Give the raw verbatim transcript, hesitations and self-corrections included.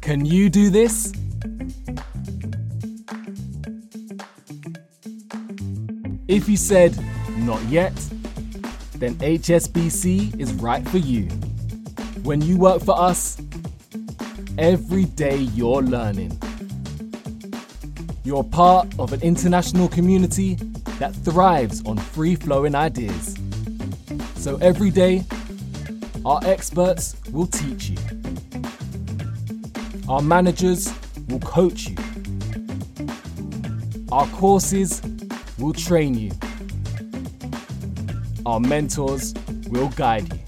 Can you do this? If you said, not yet, then H S B C is right for you. When you work for us, every day you're learning. You're part of an international community that thrives on free-flowing ideas. So every day, our experts will teach you. Our managers will coach you. Our courses will train you. Our mentors will guide you.